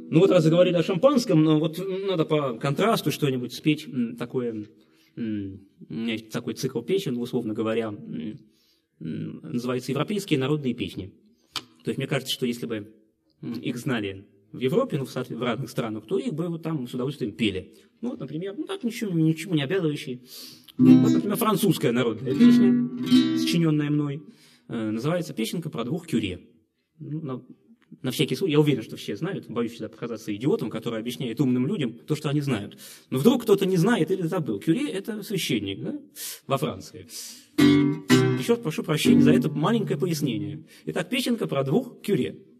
Ну вот раз заговорили о шампанском, но вот надо по контрасту что-нибудь спеть такое. У меня есть такой цикл песен, условно говоря, называется «Европейские народные песни». То есть мне кажется, что если бы их знали в Европе, ну, в разных странах, то их бы вот там с удовольствием пели. Ну, вот, например, ну так ничему не обязывающий. Вот, например, французская народная песня, сочиненная мной, называется «Песенка про двух кюре». Ну, на всякий случай, я уверен, что все знают, боюсь всегда показаться идиотом, который объясняет умным людям то, что они знают. Но вдруг кто-то не знает или забыл. Кюре – это священник, да, во Франции. Еще раз прошу прощения за это маленькое пояснение. Итак, песенка про двух кюре.